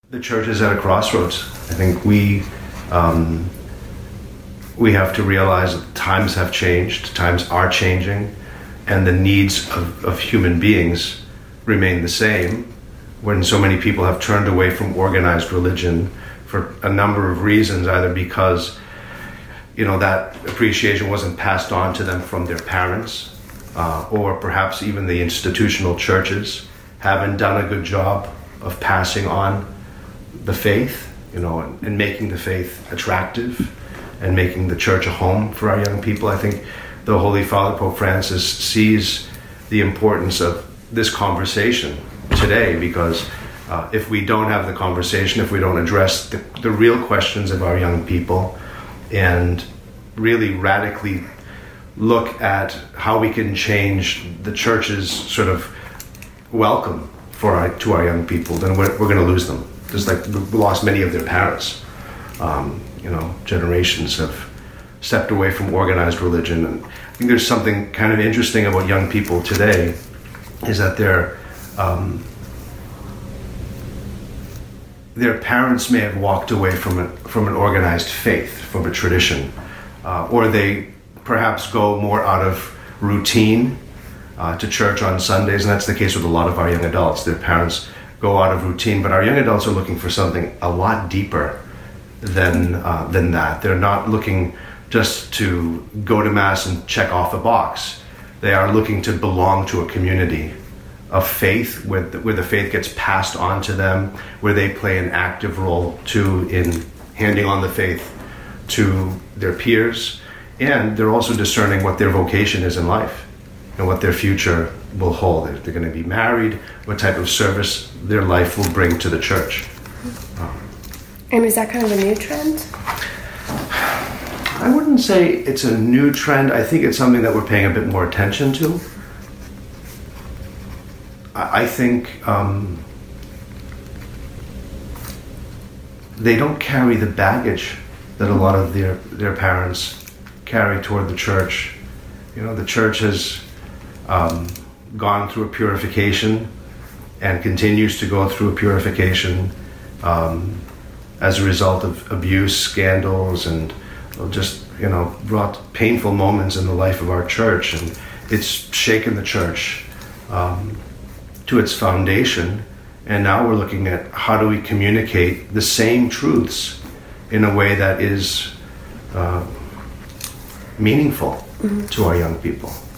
The church is at a crossroads. I think we have to realize that times have changed, times are changing, and the needs of human beings remain the same when so many people have turned away from organized religion for a number of reasons, either because that appreciation wasn't passed on to them from their parents, or perhaps even the institutional churches haven't done a good job of passing on the faith, and making the faith attractive and making the church a home for our young people. I think the Holy Father, Pope Francis, sees the importance of this conversation today, because if we don't have the conversation, if we don't address the real questions of our young people and really radically look at how we can change the church's sort of welcome to our young people, then we're going to lose them. Just like we lost many of their parents. Generations have stepped away from organized religion. And I think there's something kind of interesting about young people today, is that their parents may have walked away from an organized faith, from a tradition, or they perhaps go more out of routine to church on Sundays, and that's the case with a lot of our young adults. Their parents go out of routine, but our young adults are looking for something a lot deeper than that. They're not looking just to go to Mass and check off a box. They are looking to belong to a community of faith where the faith gets passed on to them, where they play an active role too in handing on the faith to their peers, and they're also discerning what their vocation is in life and what their future will hold. If they're going to be married, what type of service their life will bring to the church. And is that kind of a new trend? I wouldn't say it's a new trend. I think it's something that we're paying a bit more attention to. I think they don't carry the baggage that a lot of their parents carry toward the church. The church has gone through a purification and continues to go through a purification as a result of abuse, scandals, and just brought painful moments in the life of our church, and it's shaken the church to its foundation. And now we're looking at how do we communicate the same truths in a way that is meaningful to our young people.